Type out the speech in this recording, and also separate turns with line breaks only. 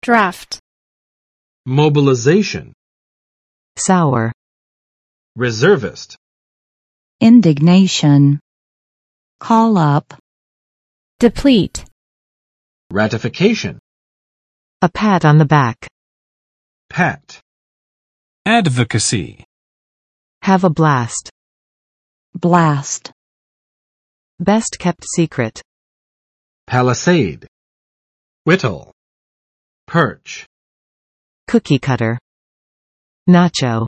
draft,
mobilization,
sour,
reservist,
indignation, call up,
deplete,
ratification,
a pat on the back,
pat,
advocacy,
have a blast,
blast,
best kept secret,
palisade, whittle, perch,
cookie cutter, nacho.